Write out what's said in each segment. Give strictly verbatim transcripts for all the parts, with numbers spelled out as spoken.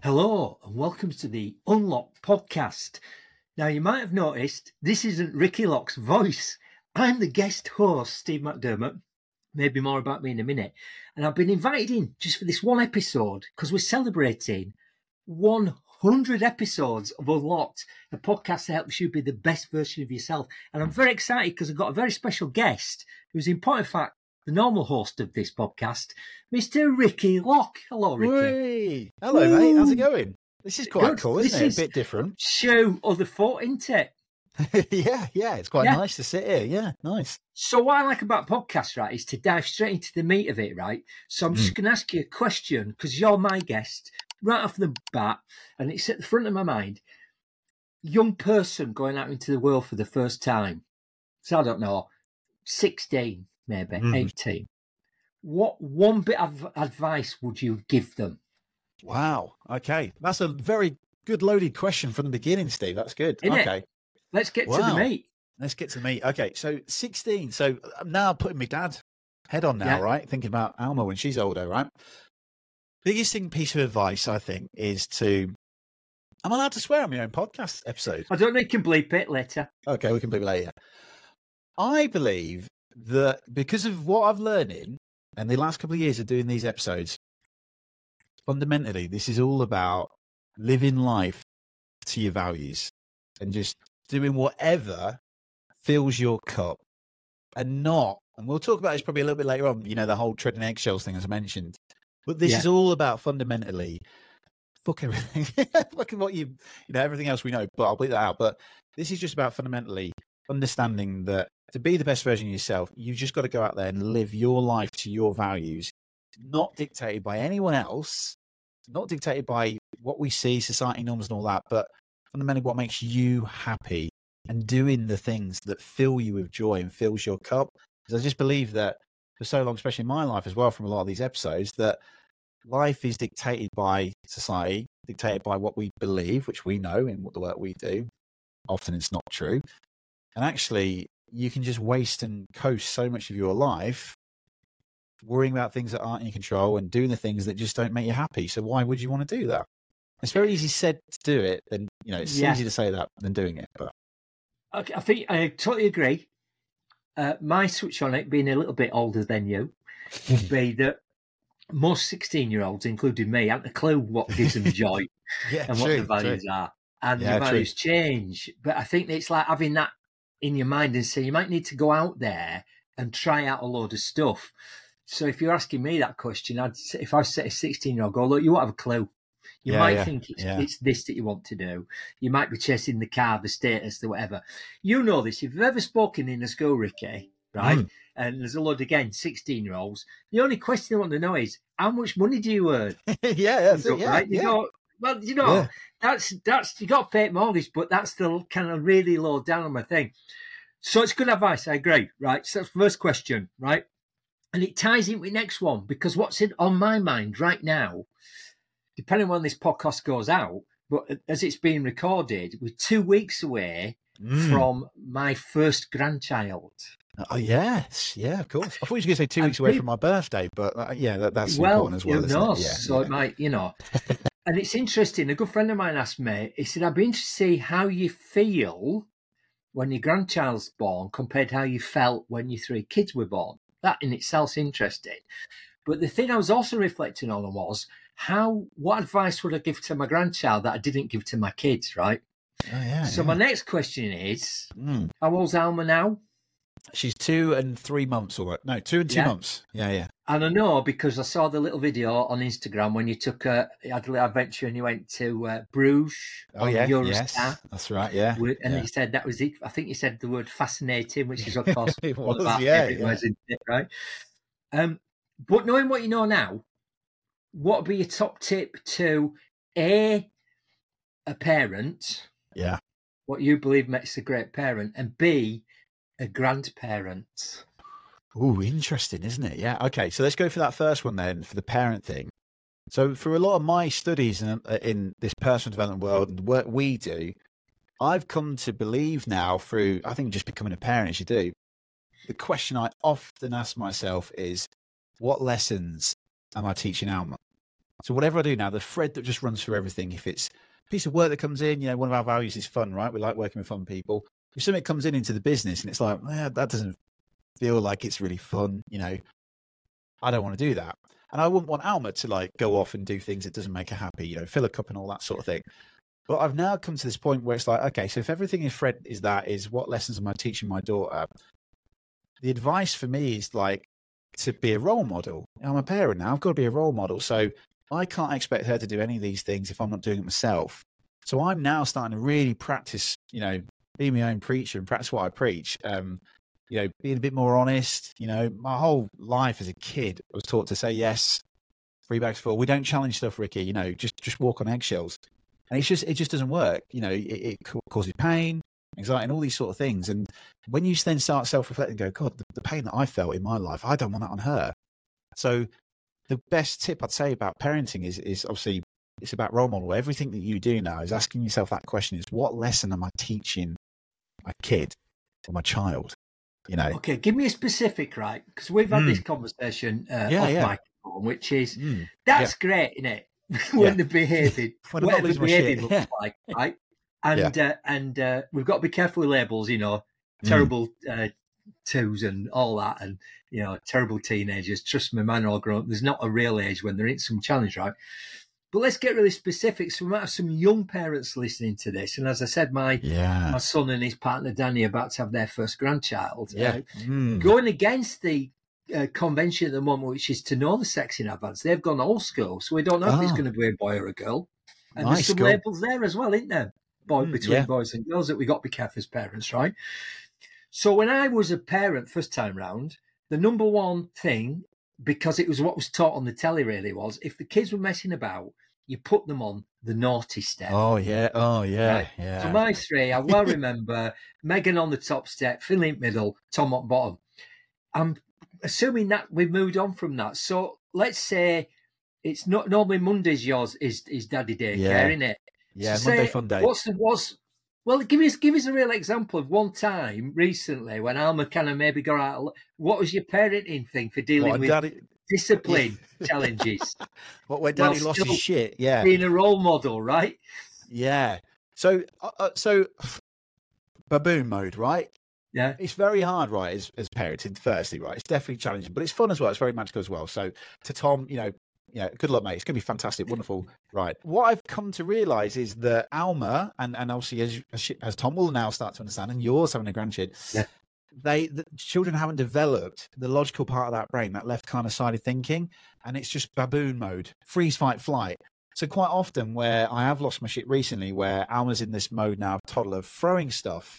Hello and welcome to the Unlock podcast. Now, you might have noticed this isn't Ricky Lock's voice. I'm the guest host, Steve McDermott. Maybe more about me in a minute. And I've been invited in just for this one episode because we're celebrating one hundred episodes of Unlocked, a podcast that helps you be the best version of yourself. And I'm very excited because I've got a very special guest who's in point of fact the normal host of this podcast, Mister Ricky Lock. Hello, Ricky. Whee! Hello, Ooh. mate. How's it going? This is quite Good. cool, isn't this it? Is a bit different. Show other foot, isn't it? yeah, yeah. It's quite yeah. nice to sit here. Yeah, nice. So what I like about podcasts, right, is to dive straight into the meat of it, right? So I'm just mm. going to ask you a question because you're my guest right off the bat, and it's at the front of my mind. Young person going out into the world for the first time. So I don't know, sixteen. Maybe mm. eighteen. What one bit of advice would you give them? Wow. Okay. That's a very good loaded question from the beginning, Steve. That's good. Isn't okay. It? Let's get wow. to the meat. Let's get to the meat. Okay. So sixteen. So I'm now putting my dad head on now, yeah. right? Thinking about Alma when she's older, right? Biggest thing, piece of advice, I think, is to, I'm allowed to swear on my own podcast episode. I don't know. You can bleep it later. Okay. We can bleep it later. I believe that because of what I've learned in and the last couple of years of doing these episodes, fundamentally, this is all about living life to your values and just doing whatever fills your cup and not, and we'll talk about this probably a little bit later on, you know, the whole treading eggshells thing, as I mentioned, but this yeah. is all about fundamentally, fuck everything, fucking what you, you know, everything else we know, but I'll bleep that out. But this is just about fundamentally understanding that to be the best version of yourself, you've just got to go out there and live your life to your values, not dictated by anyone else, not dictated by what we see, society norms and all that, but fundamentally what makes you happy and doing the things that fill you with joy and fills your cup. Because I just believe that for so long, especially in my life as well, from a lot of these episodes, that life is dictated by society, dictated by what we believe, which we know in what the work we do. Often it's not true. And actually, you can just waste and coast so much of your life worrying about things that aren't in your control and doing the things that just don't make you happy. So why would you want to do that? It's very easy said to do it, then you know it's yeah. easy to say that than doing it. But okay, I think I totally agree. Uh, my switch on it, being a little bit older than you, would be that most sixteen-year-olds, including me, haven't a clue what gives them joy yeah, and true, what the values true. are, and yeah, the values true. change. But I think it's like having that in your mind and say you might need to go out there and try out a load of stuff. So if you're asking me that question, I'd say, if I say a sixteen-year-old, go, look, you won't have a clue. You yeah, might yeah, think it's, yeah. it's this that you want to do. You might be chasing the car, the status, the whatever. You know this. If you've ever spoken in a school, Ricky, right, mm. and there's a load, again, sixteen-year-olds, the only question they want to know is, how much money do you earn? yeah, that's it, yeah, right? You yeah. go, well, you know, yeah. that's, that's, you got to pay mortgage, but that's still kind of really low down on my thing. So it's good advice, I agree, right? So that's the first question, right? And it ties in with the next one, because what's in, on my mind right now, depending on when this podcast goes out, but as it's being recorded, we're two weeks away mm. from my first grandchild. Oh, yes. Yeah, of course. I thought you were going to say two and weeks away from my birthday, but uh, yeah, that, that's well, important as well. Who knows? It? Yeah, so yeah. it might, you know. And it's interesting. A good friend of mine asked me, he said, I'd be interested to see how you feel when your grandchild's born compared to how you felt when your three kids were born. That in itself is interesting. But the thing I was also reflecting on was how, what advice would I give to my grandchild that I didn't give to my kids, right? Oh, yeah, so yeah. my next question is, mm. how old's Alma now? She's two and three months or what? No, two and two yeah. months. Yeah, yeah. And I know because I saw the little video on Instagram when you took a, you had a little adventure and you went to uh, Bruges. Oh, yeah, Eurostar, yes. That's right, yeah. And yeah. you said that was it. I think you said the word fascinating, which is, of course, it one was, of our yeah, favourite yeah. words, isn't it, right? Um, but knowing what you know now, what would be your top tip to A, a parent, yeah, what you believe makes a great parent, and B, a grandparent? Oh, interesting, isn't it? Yeah. Okay. So let's go for that first one then, for the parent thing. So for a lot of my studies in, in this personal development world and the work we do, I've come to believe now through, I think, just becoming a parent as you do, the question I often ask myself is, what lessons am I teaching Alma? So whatever I do now, the thread that just runs through everything, if it's a piece of work that comes in, you know, one of our values is fun, right? We like working with fun people. If something comes in into the business and it's like, eh, that doesn't feel like it's really fun, you know, I don't want to do that. And I wouldn't want Alma to like go off and do things that doesn't make her happy, you know, fill a cup and all that sort of thing. But I've now come to this point where it's like, okay, so if everything is Fred is that, is what lessons am I teaching my daughter? The advice for me is like to be a role model. I'm a parent now, I've got to be a role model. So I can't expect her to do any of these things if I'm not doing it myself. So I'm now starting to really practice, you know, be my own preacher and practice what I preach. Um, you know, being a bit more honest. You know, my whole life as a kid, I was taught to say yes, three bags full. We don't challenge stuff, Ricky. You know, just just walk on eggshells, and it's just it just doesn't work. You know, it, it causes pain, anxiety, and all these sort of things. And when you then start self-reflecting, and go, God, the, the pain that I felt in my life, I don't want that on her. So the best tip I'd say about parenting is is obviously it's about role model. Everything that you do now is asking yourself that question: is what lesson am I teaching my kid or my child? You know. Okay, give me a specific, right? Because we've had mm. this conversation uh, yeah, off yeah. microphone, which is mm. that's yeah. great, isn't it? when yeah. they're behaving, when whatever the behaving looks yeah. like, right? And yeah. uh, and uh, we've got to be careful with labels, you know, terrible mm. uh, twos and all that, and you know, terrible teenagers. Trust me, mine are all grown up. There's not a real age when they're in some challenge, right? But let's get really specific. So we might have some young parents listening to this. And as I said, my yeah. my son and his partner Danny are about to have their first grandchild. Yeah. Uh, mm. Going against the uh, convention at the moment, which is to know the sex in advance. They've gone old school, so we don't know oh. if it's going to be a boy or a girl. And nice, there's some cool. labels there as well, isn't there? Boy, mm, between yeah. boys and girls that we got to be careful as parents, right? So when I was a parent first time round, the number one thing, because it was what was taught on the telly really, was if the kids were messing about, you put them on the naughty step. Oh, yeah. Oh, yeah. Right? Yeah. So my three, I well remember Megan on the top step, Phil in middle, Tom on bottom. I'm assuming that we've moved on from that. So let's say it's not normally Monday's yours is, is daddy daycare, yeah. isn't it? Yeah, so Monday say, fun day. What's the, what's, well, give us, give us a real example of one time recently when Alma kind of maybe got out. What was your parenting thing for dealing what, with daddy... discipline challenges? What, where daddy well, lost his shit, yeah. Being a role model, right? Yeah. So, uh, so baboon mode, right? Yeah. It's very hard, right, as, as parenting, firstly, right? It's definitely challenging, but it's fun as well. It's very magical as well. So to Tom, you know, yeah, good luck, mate. It's going to be fantastic, wonderful. Right. What I've come to realize is that Alma, and, and obviously as, as, as Tom will now start to understand, and yours having a grandkid, yeah. they the children haven't developed the logical part of that brain, that left kind of sided thinking, and it's just baboon mode, freeze, fight, flight. So quite often where I have lost my shit recently, where Alma's in this mode now of toddler, throwing stuff,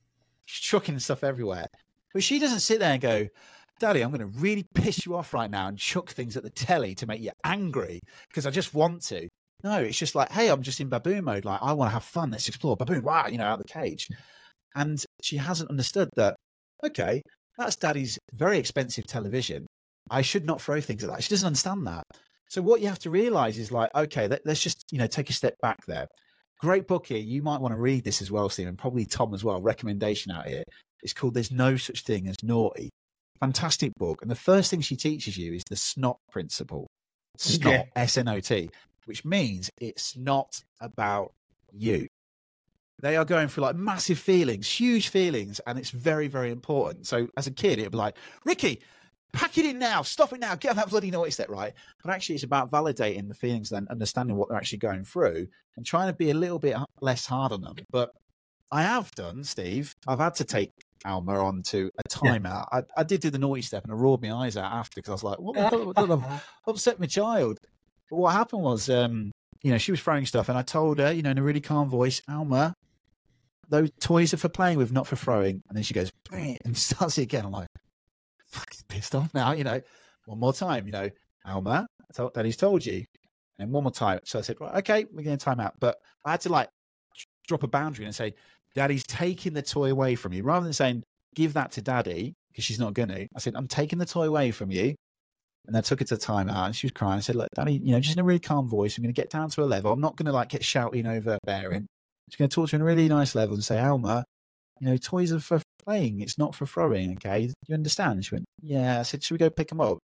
chucking stuff everywhere, but she doesn't sit there and go, Daddy, I'm going to really piss you off right now and chuck things at the telly to make you angry because I just want to. No, it's just like, hey, I'm just in baboon mode. Like, I want to have fun. Let's explore. Baboon, wow, you know, out of the cage. And she hasn't understood that, okay, that's Daddy's very expensive television. I should not throw things at that. She doesn't understand that. So what you have to realize is like, okay, let, let's just, you know, take a step back there. Great book here. You might want to read this as well, Stephen, probably Tom as well. Recommendation out here. It's called There's No Such Thing as Naughty. Fantastic book. And the first thing she teaches you is the SNOT principle. SNOT, yeah. S N O T, which means it's not about you. They are going through like massive feelings, huge feelings, and it's very, very important. So as a kid, it'd be like, Ricky, pack it in now, stop it now, get on that bloody naughty step, right? But actually it's about validating the feelings and understanding what they're actually going through and trying to be a little bit less hard on them. But I have done, Steve, I've had to take Alma on to a timeout. Yeah. I, I did do the naughty step and I roared my eyes out after because I was like, what the hell? I've upset my child. But what happened was, um, you know, she was throwing stuff and I told her, you know, in a really calm voice, Alma, those toys are for playing with, not for throwing. And then she goes, and starts it again. I'm like, fucking pissed off now, you know, one more time, you know, Alma, I told, Daddy's told you. And one more time. So I said, well, okay, we're going to time out. But I had to like drop a boundary and say, Daddy's taking the toy away from you. Rather than saying, give that to Daddy, because she's not going to. I said, I'm taking the toy away from you. And I took her to time out and she was crying. I said, look, Daddy, you know, just in a really calm voice, I'm going to get down to a level. I'm not going to like get shouting over bearing. I'm just going to talk to her in a really nice level and say, Alma, you know, toys are for playing. It's not for throwing, okay? You understand? She went, yeah. I said, should we go pick them up?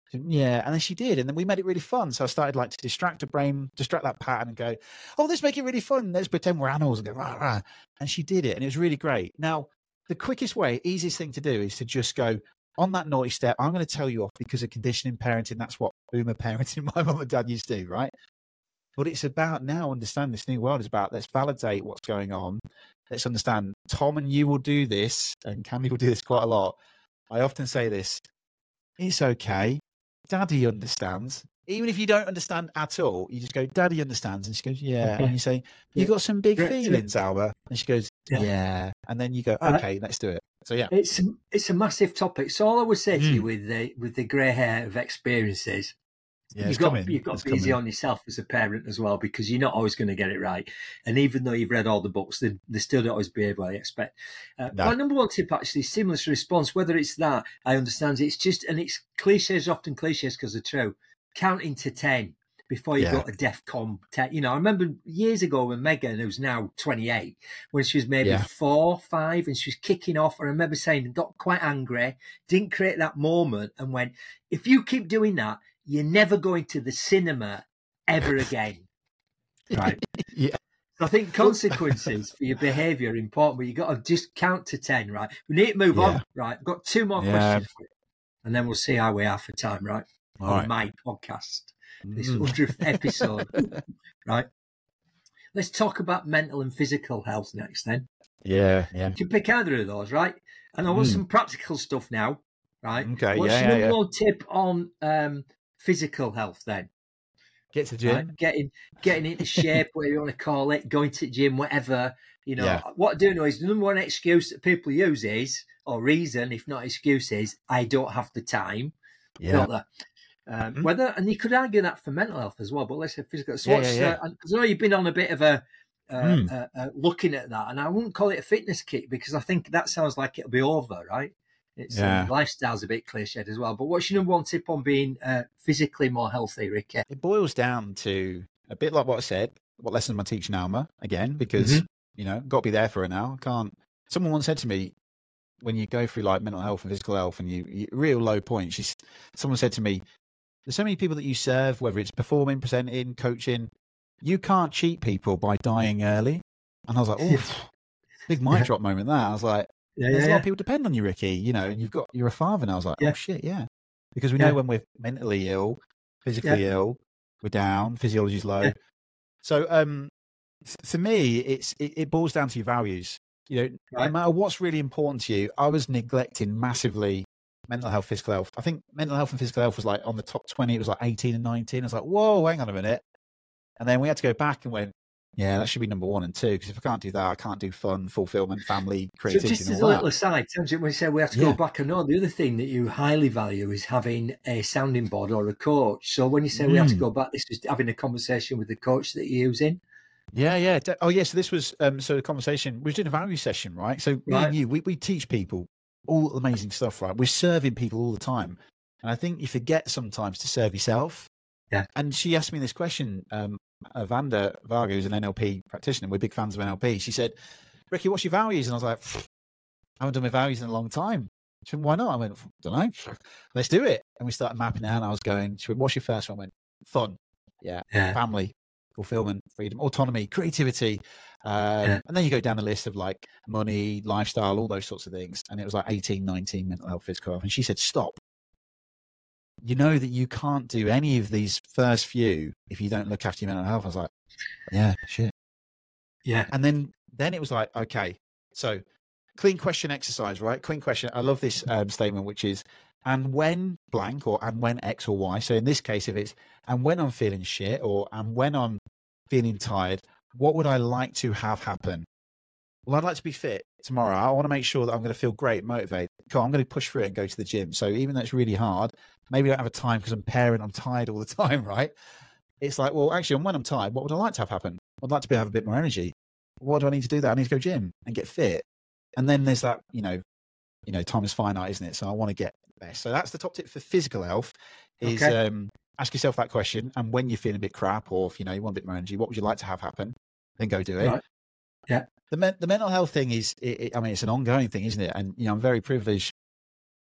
She went, yeah. And then she did. And then we made it really fun. So I started like to distract her brain, distract that pattern and go, oh, let's make it really fun. Let's pretend we're animals and go, rah, rah. And she did it. And it was really great. Now, the quickest way, easiest thing to do is to just go on that naughty step. I'm going to tell you off because of conditioning parenting. That's what boomer parenting my mum and dad used to do, right? But it's about now understand this new world is about let's validate what's going on. Let's understand Tom and you will do this and Candy will do this quite a lot. I often say this, it's okay. Daddy understands. Even if you don't understand at all, you just go, Daddy understands. And she goes, yeah. Okay. And you say, you got some big feelings, Alba. And she goes, yeah. yeah. And then you go, okay, uh, let's do it. So, yeah. It's, it's a massive topic. So all I would say to mm. you with the, with the grey hair of experiences, yeah, you've got, coming. you've got it's to be easy on yourself as a parent as well, because you're not always going to get it right. And even though you've read all the books, they, they still don't always behave what you expect. Uh, no. My number one tip actually is seamless response, whether it's that, I understand it's just, and it's cliches, often cliches because they're true, counting to ten before you yeah. got a DEFCON ten. You know, I remember years ago when Megan, who's now twenty-eight, when she was maybe yeah. four, five, and she was kicking off, and I remember saying, got quite angry, didn't create that moment, and went, if you keep doing that, you're never going to the cinema ever again. Right? yeah. So I think consequences for your behaviour are important, but you've got to just count to ten, right? We need to move yeah. on, right? I've got two more yeah. questions for you, and then we'll see how we are for time, right? All on right. my podcast, this mm. hundredth episode, right? Let's talk about mental and physical health next then. Yeah, yeah. You can pick either of those, right? And I want mm. some practical stuff now, right? Okay, What's yeah, your yeah, number yeah. one tip on um, physical health then? Get to the gym. Right? Getting getting into shape, whatever you want to call it, going to the gym, whatever. You know, yeah. what I do know is the number one excuse that people use is, or reason, if not excuse, is, I don't have the time. Yeah. Not that. Um, mm-hmm. Whether, and you could argue that for mental health as well, but let's say physical. So yeah, what's, yeah, yeah. uh, because I know you've been on a bit of a, uh, mm. uh, uh, looking at that, and I wouldn't call it a fitness kick because I think that sounds like it'll be over, right? It's yeah. um, lifestyle's a bit cliched as well. But what's your number one tip on being uh, physically more healthy, Ricky? It boils down to a bit like what I said, what lessons am I teaching Alma, again, because, mm-hmm. you know, got to be there for her now. I can't. Someone once said to me, when you go through like mental health and physical health and you, you real low point, she's, someone said to me, there's so many people that you serve, whether it's performing, presenting, coaching, you can't cheat people by dying early. And I was like, oh, big mic drop moment there. I was like, yeah, there's yeah, a lot yeah. of people depend on you, Ricky, you know, and you've got, you're a father. And I was like, yeah. oh shit, yeah. Because we yeah. know when we're mentally ill, physically yeah. ill, we're down, physiology's low. Yeah. So um, for me, it's it, it boils down to your values. You know, right. no matter what's really important to you, I was neglecting massively mental health, physical health. I think mental health and physical health was like on the top twenty. It was like eighteen and nineteen. I was like, whoa, hang on a minute. And then we had to go back and went, yeah, that should be number one and two. Because if I can't do that, I can't do fun, fulfillment, family, creativity. So just and as all a that. little aside, when we say we have to Yeah. go back, I know the other thing that you highly value is having a sounding board or a coach. So when you say we have to Mm. go back, this is having a conversation with the coach that you're using. Yeah, yeah. De- Oh, yeah. So this was um, so the conversation. We were doing a value session, right? So me Right. and you, we, we teach people all amazing stuff, right? We're serving people all the time, and I think you forget sometimes to serve yourself. Yeah. And she asked me this question. Um, uh, Vanda Varga, who's an N L P practitioner, we're big fans of N L P. She said, "Ricky, what's your values?" And I was like, "I haven't done my values in a long time." She went, "Why not?" I went, "Don't know. Let's do it." And we started mapping out. And I was going, she went, "What's your first one?" I went, "Fun, yeah, Yeah. family, fulfillment, freedom, autonomy, creativity." Um, Yeah. And then you go down the list of like money, lifestyle, all those sorts of things. And it was like eighteen, nineteen, mental health, physical health. And she said, "Stop. You know that you can't do any of these first few if you don't look after your mental health." I was like, yeah, shit. Yeah. And then, then it was like, okay, so clean question exercise, right? Clean question. I love this um, statement, which is, and when blank or and when X or Y. So in this case, if it's, and when I'm feeling shit or and when I'm feeling tired, what would I like to have happen? Well, I'd like to be fit tomorrow. I want to make sure that I'm going to feel great, motivated. Cool, I'm going to push through it and go to the gym. So even though it's really hard, maybe I don't have a time because I'm parent, I'm tired all the time, right? It's like, well, actually, when I'm tired, what would I like to have happen? I'd like to be have a bit more energy. What do I need to do that? I need to go gym and get fit. And then there's that, you know, you know, time is finite, isn't it? So I want to get the best. So that's the top tip for physical health is Okay. um, ask yourself that question. And when you're feeling a bit crap or if, you know, you want a bit more energy, what would you like to have happen? Then go do it. Right. Yeah. The, men- the mental health thing is, it, it, I mean, it's an ongoing thing, isn't it? And, you know, I'm very privileged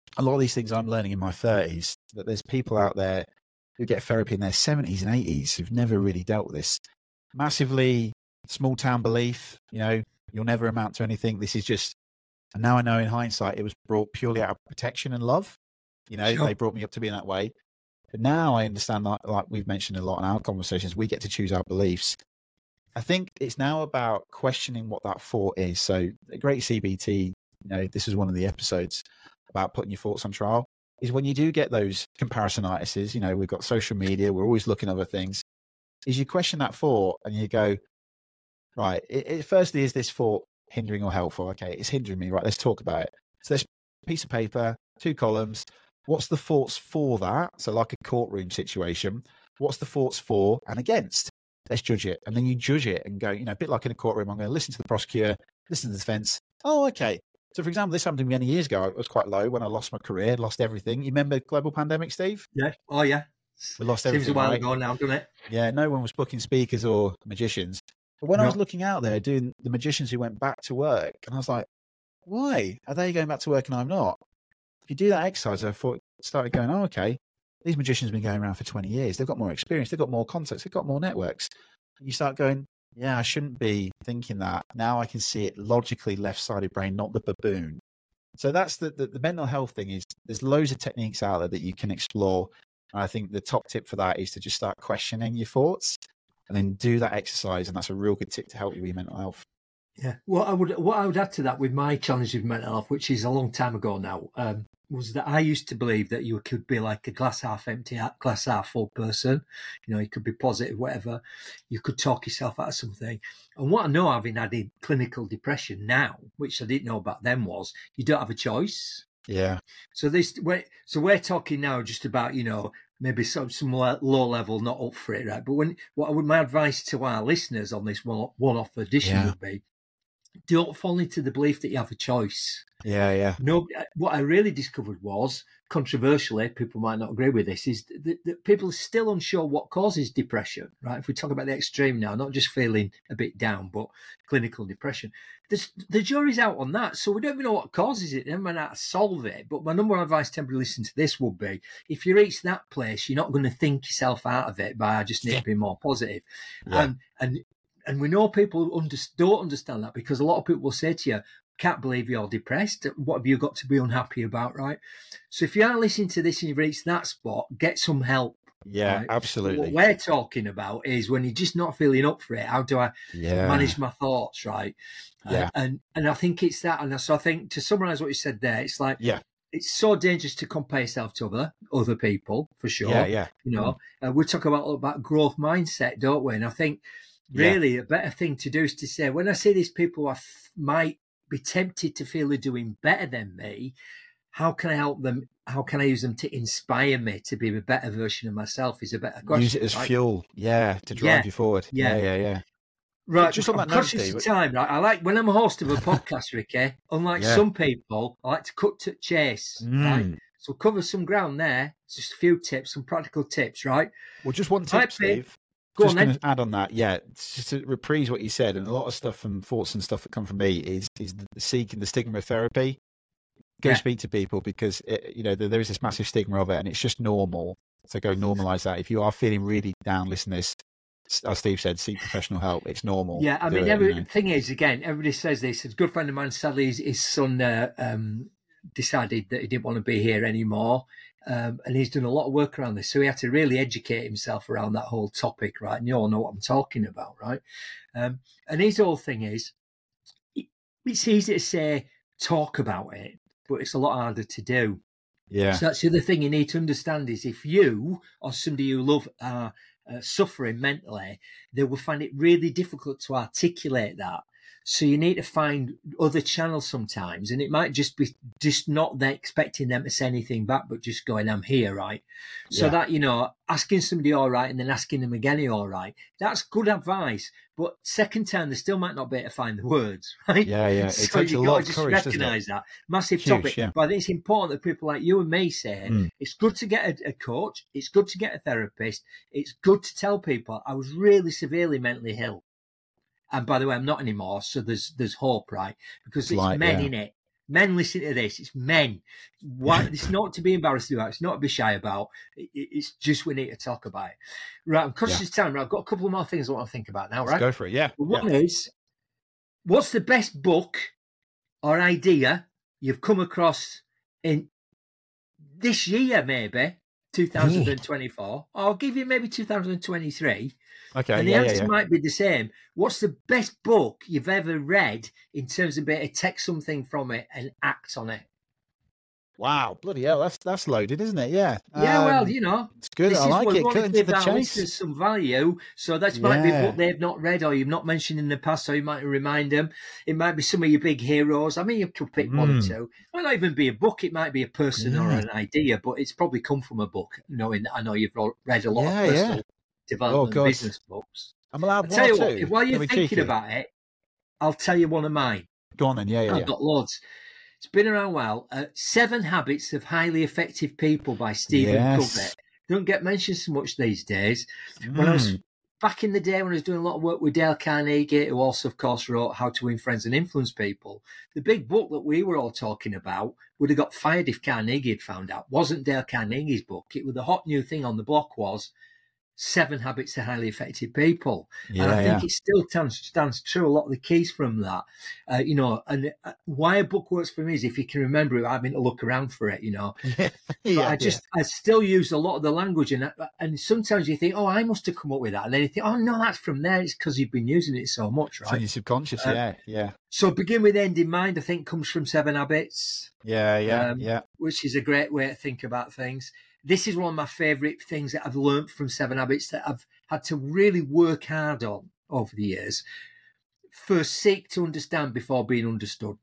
a lot of these things I'm learning in my thirties, that there's people out there who get therapy in their seventies and eighties who've never really dealt with this. Massively small town belief, you know, you'll never amount to anything. This is just, and now I know in hindsight, it was brought purely out of protection and love. You know, Sure. they brought me up to be in that way. But now I understand, like, like we've mentioned a lot in our conversations, we get to choose our beliefs. I think it's now about questioning what that thought is. So a great C B T, you know, this is one of the episodes about putting your thoughts on trial, is when you do get those comparisonitises, you know, we've got social media, we're always looking at other things, is you question that thought and you go, right, it, it firstly, is this thought hindering or helpful? Okay, it's hindering me, right, let's talk about it. So there's a piece of paper, two columns, what's the thoughts for that? So like a courtroom situation, what's the thoughts for and against? Let's judge it. And then you judge it and go, you know, a bit like in a courtroom, I'm going to listen to the prosecutor, listen to the defense. Oh, okay. So, for example, this happened to me many years ago. I was quite low when I lost my career, lost everything. You remember global pandemic, Steve? Yeah. Oh, yeah. We lost Seems everything. a while right? ago now, doesn't it? Yeah, no one was booking speakers or magicians. But when I No. was looking out there doing the magicians who went back to work, and I was like, why are they going back to work and I'm not? If you do that exercise, I thought, started going, oh, okay, these magicians have been going around for twenty years. They've got more experience. They've got more contacts. They've got more networks. And you start going, yeah, I shouldn't be thinking that. Now I can see it logically, left-sided brain, not the baboon. So that's the, the, the mental health thing is there's loads of techniques out there that you can explore. And I think the top tip for that is to just start questioning your thoughts and then do that exercise. And that's a real good tip to help you with your mental health. Yeah. What I would what I would add to that with my challenge with mental health, which is a long time ago now, um, was that I used to believe that you could be like a glass half empty, glass half full person. You know, you could be positive, whatever. You could talk yourself out of something. And what I know, having had clinical depression now, which I didn't know back then, was you don't have a choice. Yeah. So this, we're, so we're talking now just about, you know, maybe some some low level, not up for it, right? But when what would my advice to our listeners on this one one off edition Yeah. would be, don't fall into the belief that you have a choice. Yeah, yeah. No, what I really discovered was, controversially, people might not agree with this, is that, that people are still unsure what causes depression, right? If we talk about the extreme now, not just feeling a bit down, but clinical depression. There's, the jury's out on that, so we don't even know what causes it. They might not solve it. But my number one advice to everybody listening to this would be, if you reach that place, you're not going to think yourself out of it by just need to be more positive. Yeah. And, and And we know people under, don't understand that, because a lot of people will say to you, can't believe you're depressed. What have you got to be unhappy about, right? So if you are listening to this and you've reached that spot, get some help. Yeah, right? absolutely. What we're talking about is when you're just not feeling up for it, how do I Yeah. manage my thoughts, right? Yeah. And, and and I think it's that. And so I think, to summarise what you said there, it's like, Yeah. it's so dangerous to compare yourself to other other people, for sure. Yeah, yeah. You know, mm. uh, we talk about about growth mindset, don't we? And I think really yeah. a better thing to do is to say, when I see these people who I f- might be tempted to feel they're doing better than me, how can I help them? How can I use them to inspire me to be a better version of myself? Is a better question. Use it as right? fuel, yeah, to drive yeah. you forward. Yeah, yeah, yeah. yeah. Right, just I'm on that note, conscious Steve, of time. Right? I like when I'm a host of a podcast, Ricky. Unlike Yeah. some people, I like to cut to chase. Mm. Right, so we'll cover some ground there. Just a few tips, some practical tips. Right. Well, just one tip, Right, Steve. Go just on, going to add on that, yeah, just to reprise what you said, and a lot of stuff and thoughts and stuff that come from me is is the seeking the stigma of therapy. Go Yeah. speak to people, because it, you know there, there is this massive stigma of it, and it's just normal. So go normalize that. If you are feeling really down, listen to this. As Steve said, seek professional help. It's normal. Yeah, I Do mean, it, every you know. thing is, again, everybody says this. A good friend of mine, sadly, his, his son uh, um, decided that he didn't want to be here anymore. Um, and he's done a lot of work around this. So he had to really educate himself around that whole topic, right? And you all know what I'm talking about, right? Um, and his whole thing is, it's easy to say, talk about it, but it's a lot harder to do. Yeah, So that's the other thing you need to understand is, if you or somebody you love are uh, suffering mentally, they will find it really difficult to articulate that. So you need to find other channels sometimes, and it might just be just not they expecting them to say anything back, but just going, I'm here, right? So Yeah. that, you know, asking somebody all right and then asking them again, you all right? That's good advice. But second time, they still might not be able to find the words, right? yeah, yeah. It So takes a you lot got of to just courage, doesn't it? recognise that. Massive Huge, topic. yeah. But I think it's important that people like you and me say, Mm. it's good to get a, a coach. It's good to get a therapist. It's good to tell people, I was really severely mentally ill. And by the way, I'm not anymore. So there's there's hope, right? Because It's it's light, men yeah. in it. Men, listen to this. It's men. Why? It's not to be embarrassed about. It's not to be shy about. It, it's just we need to talk about it. Right. I'm conscious Yeah. of time. Right, I've got a couple of more things I want to think about now. Let's Right. go for it. Yeah. One yeah. is, what's the best book or idea you've come across in this year, maybe two thousand twenty-four? Or I'll give you maybe two thousand twenty-three. Okay. And the yeah, answer yeah, yeah. might be the same. What's the best book you've ever read in terms of being able to take something from it and act on it? Wow, bloody hell, that's that's loaded, isn't it? Yeah. Yeah, Um, well, you know, it's good. this I is like what we it. want Cut to into give the our chase. listeners some value. So that might be a Yeah. book they've not read or you've not mentioned in the past, so you might remind them. It might be some of your big heroes. I mean, you could pick one or Mm. two. It might not even be a book. It might be a person or Yeah. an idea, but it's probably come from a book, knowing that I know you've read a lot Yeah, of personal yeah. development Oh, God. business books. I'm I'll allowed tell one you or what, two. if while you're Can we thinking cheeky? about it, I'll tell you one of mine. Go on then. Yeah, yeah, I've yeah. got loads. It's been around a while. Uh, Seven Habits of Highly Effective People by Stephen Yes. Covey. Don't get mentioned so much these days. When I was Mm. back in the day when I was doing a lot of work with Dale Carnegie, who also, of course, wrote How to Win Friends and Influence People, the big book that we were all talking about would have got fired if Carnegie had found out. Wasn't Dale Carnegie's book. It was the hot new thing on the block was Seven Habits of Highly Effective People. Yeah, and I think yeah. it still stands, stands true. A lot of the keys from that, uh, you know, and uh, why a book works for me is if you can remember it, having to look around for it, you know. Yeah, But yeah, I just, I still use a lot of the language, and and sometimes you think, oh, I must have come up with that, and then you think, oh no, that's from there. It's because you've been using it so much, It's in right? your subconscious. Uh, yeah, yeah, So begin with end in mind. I think comes from Seven Habits, yeah, yeah, um, yeah. which is a great way to think about things. This is one of my favourite things that I've learned from Seven Habits that I've had to really work hard on over the years. First, seek to understand before being understood.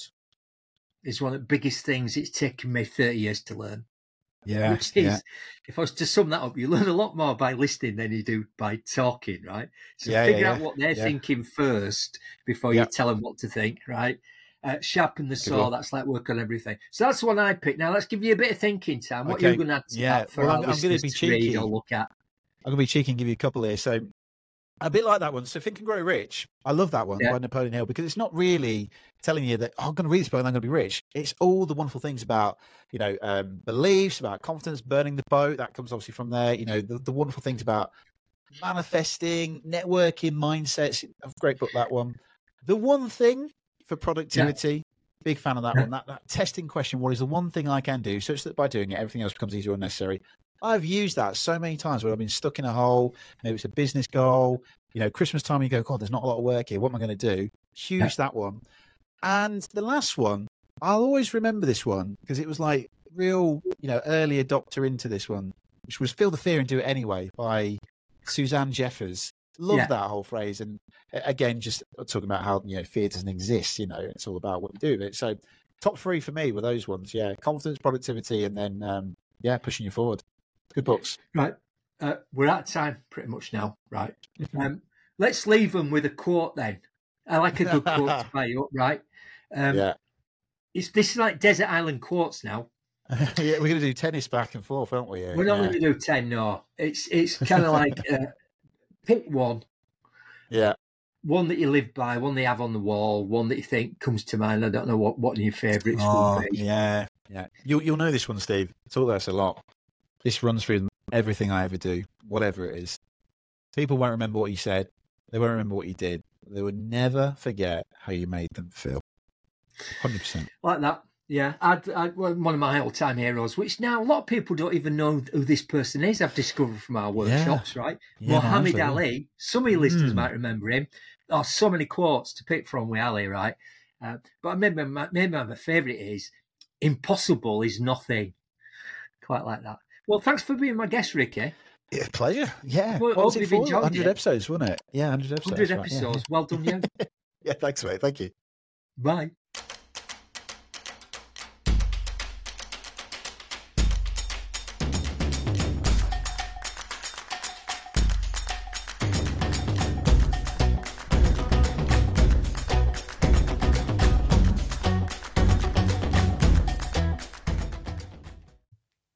Is one of the biggest things it's taken me thirty years to learn. Yeah, Which is, yeah. if I was to sum that up, you learn a lot more by listening than you do by talking, right? So Yeah, figure yeah, out yeah. what they're Yeah. thinking first before Yeah. you tell them what to think, right? Uh, sharpen the Good saw. one. That's like work on everything. So that's the one I picked. Now let's give you a bit of thinking time. What are Okay. you going to add to Yeah. that for Well, our I'm- I'm gonna listeners be to read cheeky. or look at? I'm gonna be cheeky and give you a couple here. So, a bit like that one. So, Think and Grow Rich. I love that one Yeah. by Napoleon Hill because it's not really telling you that oh, I'm going to read this book and I'm going to be rich. It's all the wonderful things about you know um, beliefs, about confidence, burning the boat. That comes obviously from there. You know the, the wonderful things about manifesting, networking, mindsets. A great book, that one. The one thing for productivity. Big fan of that Yeah. one. That, that testing question. What is the one thing I can do such that by doing it, everything else becomes easier or necessary? I've used that so many times where I've been stuck in a hole. Maybe it's a business goal. You know, Christmas time, you go, God, there's not a lot of work here. What am I going to do? Huge, Yeah. that one. And the last one, I'll always remember this one because it was like real, you know, early adopter into this one, which was Feel the Fear and Do It Anyway by Suzanne Jeffers. Love Yeah. that whole phrase. And a- again, just talking about how, you know, fear doesn't exist, you know, it's all about what you do with it. So top three for me were those ones. Yeah. Confidence, productivity, and then, um, yeah, pushing you forward. Good books. Right. Uh, we're out of time pretty much now, right? Um, let's leave them with a quote then. I like a good quote to buy you up, right? Um, yeah. It's this is like desert island quotes now. Yeah, we're going to do tennis back and forth, aren't we? Yeah, We're not yeah. going to do ten, no. It's it's kind of like uh, pick one, Yeah. one that you live by, one that you have on the wall, one that you think comes to mind. I don't know what what your favourites Oh, would be. yeah. Yeah. You'll, you'll know this one, Steve. I talk about this a lot. This runs through everything I ever do, whatever it is. People won't remember what you said. They won't remember what you did. They will never forget how you made them feel. one hundred percent. Like that. Yeah, I'd, I'd, one of my all-time heroes, which now a lot of people don't even know who this person is. I've discovered from our workshops, right? Yeah, no, Muhammad absolutely. Ali. Some of your listeners Mm. might remember him. Oh, so many quotes to pick from with Ali, right? Uh, but maybe my, maybe my favourite is "Impossible is nothing." Quite like that. Well, thanks for being my guest, Ricky. Yeah, pleasure. Yeah. Well, what was hope it you've for? enjoyed one hundred it. episodes, wasn't it? Yeah, one hundred episodes. one hundred right, yeah, episodes. Well done, you. Yeah. yeah, thanks, mate. Thank you. Bye.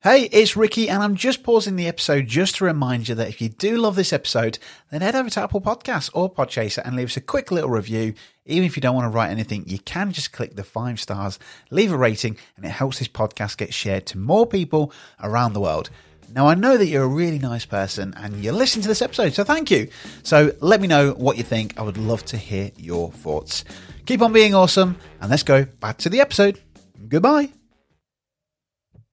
Hey, it's Ricky, and I'm just pausing the episode just to remind you that if you do love this episode, then head over to Apple Podcasts or Podchaser and leave us a quick little review. Even if you don't want to write anything, you can just click the five stars, leave a rating, and it helps this podcast get shared to more people around the world. Now, I know that you're a really nice person and you're listening to this episode, so thank you. So let me know what you think. I would love to hear your thoughts. Keep on being awesome, and let's go back to the episode. Goodbye.